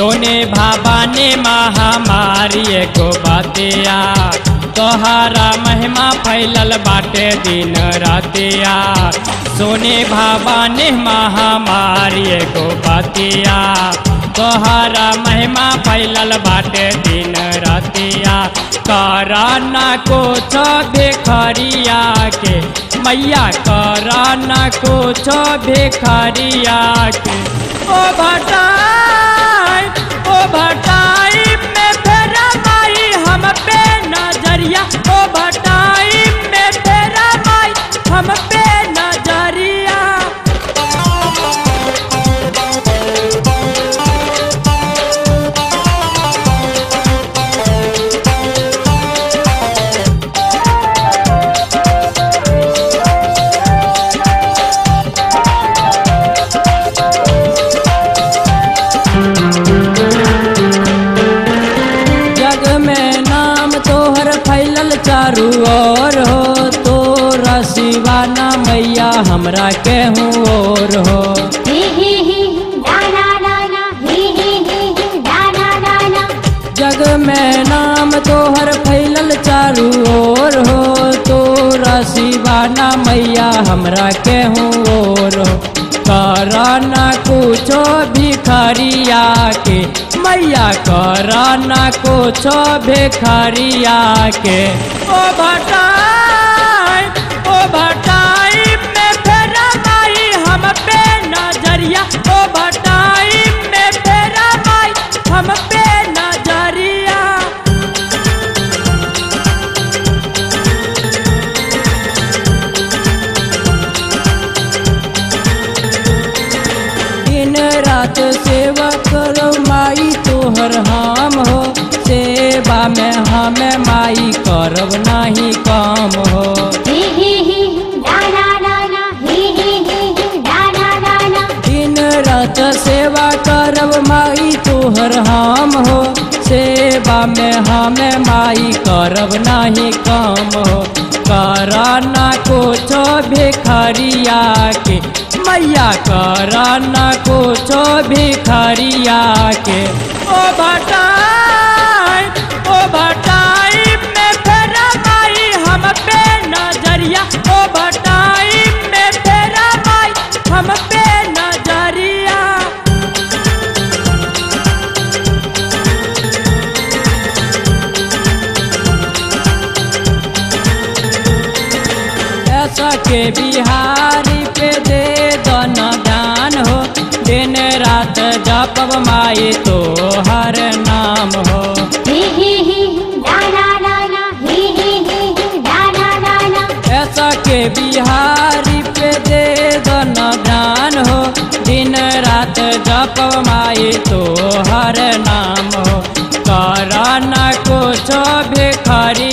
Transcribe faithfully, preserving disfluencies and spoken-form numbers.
सोने भवानी महामारी एगो बतिया तोहरा महिमा फैलल बाटे दिन रातिया। सोने भवानी महामारी एगो बतिया तोहरा महिमा फैलल बाटे दिन रातिया। कराना कुछ भिखरिया के मैया कराना कुछ भिखरिया के। ओ भटाई ओ भटाई में फेरा माई हम पे नजरिया। ओ भटाई में फेरा माई हम पे नजरिया। चारू ओर हो तोरा शिवाना मैया हमरा केहू और हो। ही ही ही दाना दाना ही ही ही दाना दाना। जग में नाम तोहर फैलल चारू ओर हो तोरा शिवाना मैया हमरा केहू और हो। कराना कुछो भिखरिया के मैया कराना कुछो भिखरिया के। ओ भटाई ओ भटाई में फेरा माई हम पे नजरिया। ओ भटाई में फेरा माई हम पे नजरिया। दिन रात सेवा करो माई तोहर हम हो। सेवा में हमें माई करब नहीं काम हो। ही ही ही दाना दाना ही ही ही दाना दाना। दिन रात सेवा करब माई तोहर हम हो। सेवा में हमें माई करब नहीं काम हो। कराना कुछो भिखरिया के मैया कराना कुछो भिखरिया के। ओ भटाई ओ भटाई में फेरा माई हम पे नजरिया। ओ भटाई में फेरा माई हम पे नजरिया। ऐसा के बिहारी पे दे दन दान हो। दिन रात जपब माई तो हर नाम हो। ही ही ही दाना दाना ही ही ही दाना दाना। ऐसा के बिहारी पे दे दन दान हो। दिन रात जपब माई तो हर नाम हो। कराना कुछ भिखरी